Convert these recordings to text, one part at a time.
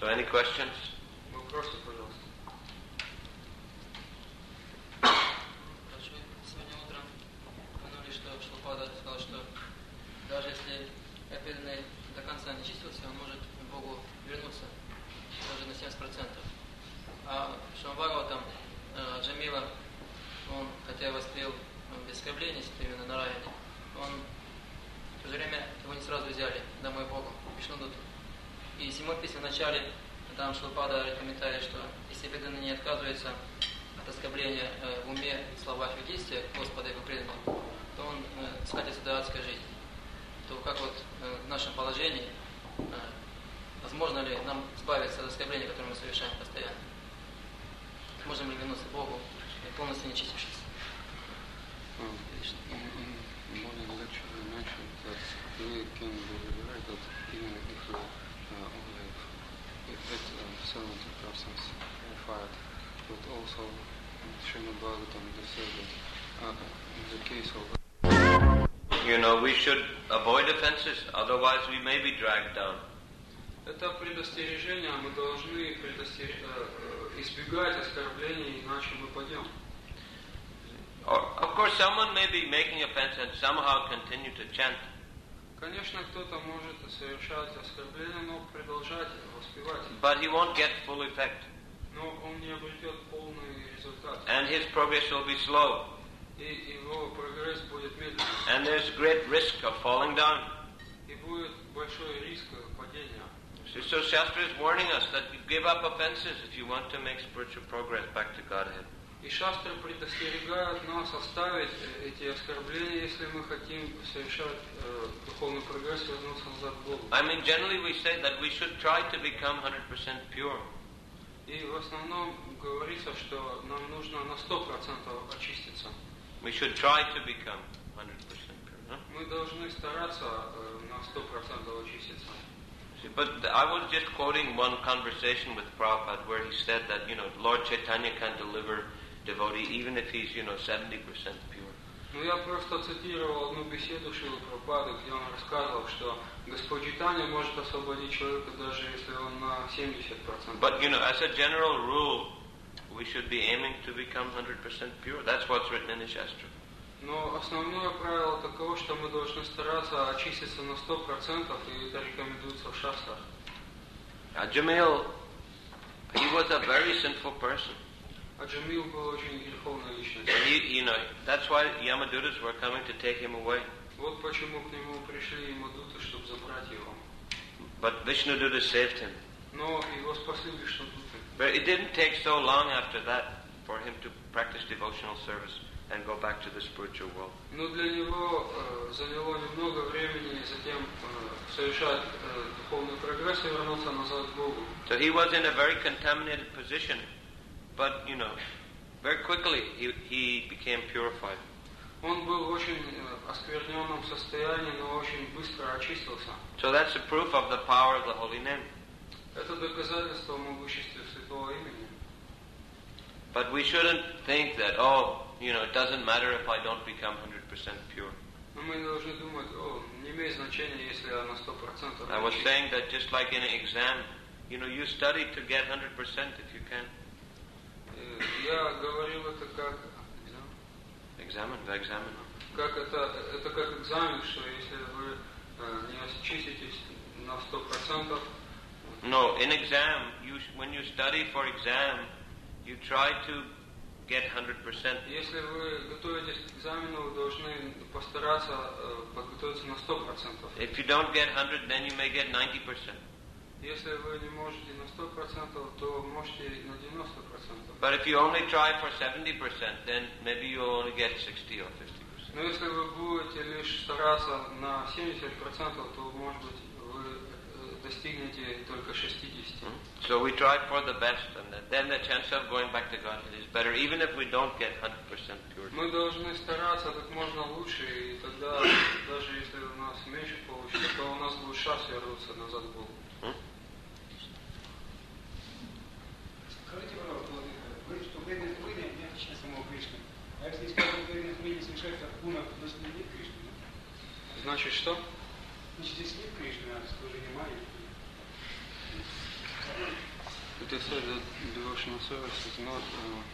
So any questions? Вопросы, пожалуйста. Сегодня утром упомянули, что Шилпада сказал, что даже если преданный до конца не чистился, он может к Богу вернуться даже на 70%. А Шамбхагава там Джамила, он хотя и воспел без оскорблений, именно на Нараяне, он в то же время его не сразу взяли домой Богу, Вишнудуту. И в 7 письме в начале там Шилпада комментарий, что если преданный не отказывается от оскорбления в уме, словах и действиях Господа его преданного, то он скатится до адской жизни. То как вот в нашем положении, возможно ли нам избавиться от оскорбления, которое мы совершаем постоянно? Можем ли вернуться к Богу, полностью не чистившись? In morning lecture we mentioned that we can be liberated even if we only get 70% purified, but also Srimad Bhagavatam they say that in the case of we should avoid offenses, otherwise we may be dragged down. Это предостережение, мы должны избегать оскорблений, иначе мы пойдем. Of course, someone may be making offense and somehow continue to chant. Конечно, кто-то может совершать оскорбление, но продолжать воспевать. But he won't get full effect. Но он не обретет полный результат. And his progress will be slow. И его прогресс будет медленный. And there's great risk of falling down. И будет большой риск падения. So Shastra is warning us that you give up offenses if you want to make spiritual progress back to Godhead. И шастры предостерегают нас оставить эти оскорбления, если мы хотим совершать духовный прогресс, вернуться назад к Богу. I mean, generally we say that we should try to become 100% pure. И в основном говорится, что нам нужно на 100% очиститься. We should try to become 100% pure. Huh? Мы должны стараться на 100% очиститься. But I was just quoting one conversation with Prabhupada where he said that, Lord Chaitanya can deliver devotee even if he's, 70% pure. Ну, я просто цитировал одну беседу Шрилы Прабхупады, где он рассказывал, что Господь Чайтанья может освободить человека, даже если он на 70%. But, as a general rule, we should be aiming to become 100% pure. That's what's written in the Shastra. Но основное правило таково, что мы должны стараться очиститься на 100%, и это рекомендуется в шастрах. Jamil, he was a very sinful person. А Джамил был очень греховной личностью. That's why Yamadutas were coming to take him away. Вот почему к нему пришли Ямадуты, чтобы забрать его. But Vishnuduta saved him. Но его спасли Вишнудуты. But it didn't take so long after that for him to practice devotional service and go back to the spiritual world. Но для него заняло немного времени затем совершать духовный прогресс и вернуться назад к Богу. So he was in a very contaminated position, but very quickly he became purified. Он был в очень оскверненном состоянии, но очень быстро очистился. So that's a proof of the power of the holy name. Это доказательство могущества святого имени. But we shouldn't think that, it doesn't matter if I don't become 100% pure. Но мы не должны думать, не имеет значения, если я на 100%. I was saying that just like in an exam, you study to get 100% if you can. Я говорил это как Examen. Как это как экзамен, что если вы не очиститесь на 100%. No, in exam, when you study for exam, you try to get 100%. Если вы готовитесь к экзамену, вы должны постараться подготовиться на 100%. If you don't get 100, then you may get 90%. Если вы не можете на 100%, то можете на 90%. But if you only try for 70%, then maybe you'll only get 60 or 50%. Но если вы будете лишь стараться на 70%, то, может быть, вы достигнете только 60%. So we try for the best, and then the chance of going back to God is better, even if we don't get 100% pure. Мы должны стараться как можно лучше, и тогда, даже если у нас меньше получится, то у нас будет шанс вернуться назад к Богу. Скажите, пожалуйста, вы, что преданное служение не отлично самого Кришны. А если искать преданное служение совершается в гунах, значит нет Кришны, да? Значит, что? Значит, здесь нет Кришны, а служение Майи. they said that devotional service is not,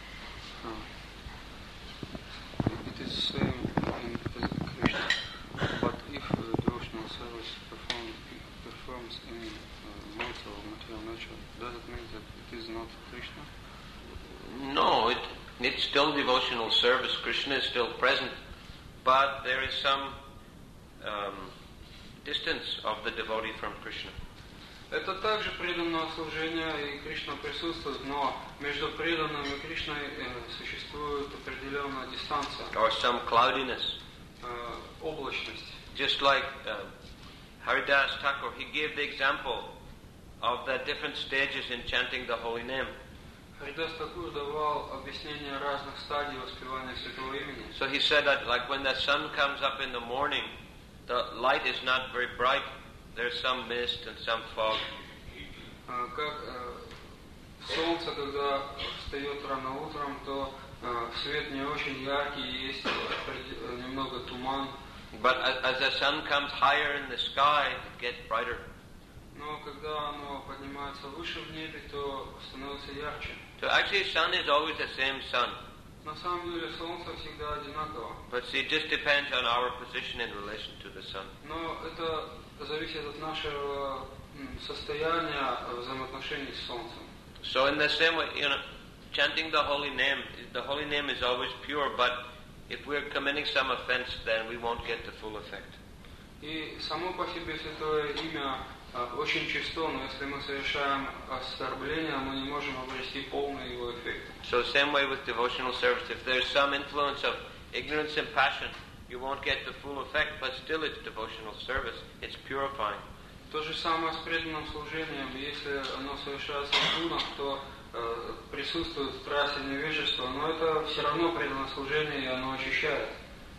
it is same in Krishna. But if devotional service performs in modes of material nature, does it mean that it is not Krishna? No, it's still devotional service. Krishna is still present, but there is some distance of the devotee from Krishna. Это также преданное служение, и Кришна присутствует, но между преданным и Кришной существует определенная дистанция. Or some cloudiness. Облачность. Just like Haridas Thakur, he gave the example of the different stages in chanting the holy name. Харидас Такур давал объяснение разных стадий воспевания святого имени. So he said that like when the sun comes up in the morning, the light is not very bright. There's some mist and some fog. Как солнце, когда встает рано утром, то свет не очень яркий, есть немного туман. But as the sun comes higher in the sky, it gets brighter. Но когда оно поднимается выше в небе, то становится ярче. So actually, sun is always the same sun. На самом деле солнце всегда одинаково. But see, it just depends on our position in relation to the sun. Но это зависит от нашего состояния взаимоотношений с солнцем. So in the same way, chanting the holy name is always pure, but if we're committing some offense, then we won't get the full effect. И само по себе святое имя очень чисто, но если мы совершаем оскорбление, мы не можем обрести полный его эффект. So same way with devotional service, if there's some influence of ignorance and passion, you won't get the full effect, but still it's devotional service, it's purifying. То же самое с преданным служением, если оно совершается в гунах, то присутствует страсть и невежество, но это все равно преданное служение, и оно очищает.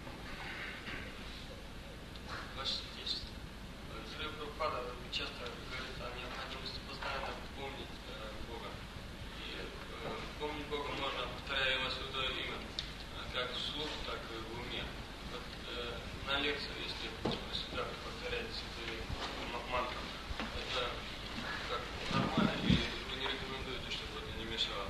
Часто говорит о необходимости постоянно помнить Бога. И помнить Бога можно, повторяя Его святое имя, как вслух, так и в уме. Вот, на лекции, если всегда повторять святые мантры, это как нормально, и вы не рекомендуете, чтобы это не мешало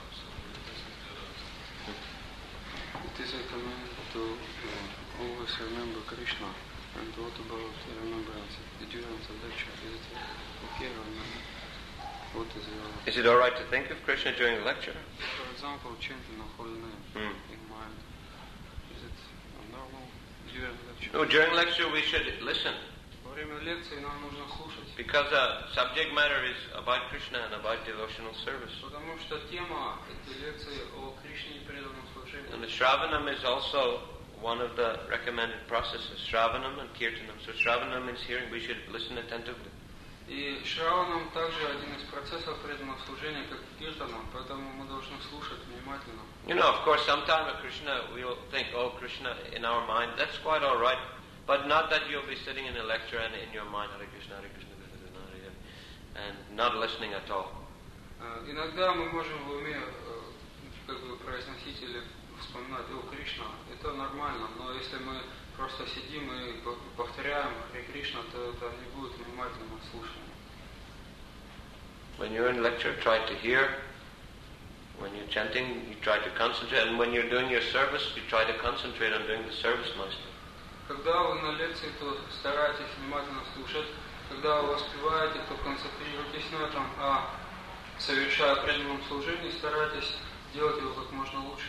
It is recommended to always remember Krishna. And what about remembrance during the lecture? Is it okay or not? What is your... Is it alright to think of Krishna during the lecture? For example, chanting a holy name in mind. Is it normal during lecture? No, during lecture we should listen. Во время лекции нам нужно слушать. Because the subject matter is about Krishna and about devotional service. Потому что тема этой лекции о Кришне и преданном служении. And the Shravanam is also one of the recommended processes, Shravanam and Kirtanam. So Shravanam means hearing, we should listen attentively. И Шраванам также один из процессов преданного служения, как Киртанам, поэтому мы должны слушать внимательно. You know, of course, sometime Krishna, we'll think, oh, Krishna in our mind, that's quite all right. But not that you'll be sitting in a lecture and in your mind, Hare Krishna, Hare Krishna, Krishna Krishna, Hare Hare, and not listening at all. Иногда мы можем в уме произносить или вспоминать о Кришна, это нормально, но если мы просто сидим и повторяем Харе Кришна, то это не будет внимательного слушания. When you're in lecture, try to hear. When you're chanting, you try to concentrate. And when you're doing your service, you try to concentrate on doing the service mostly. Когда вы на лекции, то старайтесь внимательно слушать. Когда вы воспеваете, то концентрируйтесь на этом, а совершая преданном служении, старайтесь делать его как можно лучше.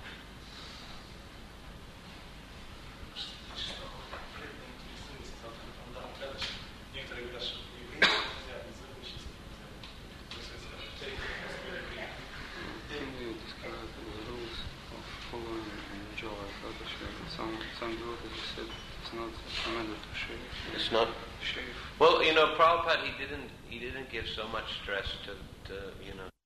Some devotees said it's not recommended to shave. It's not? Shave. Well, Prabhupada, he didn't give so much stress to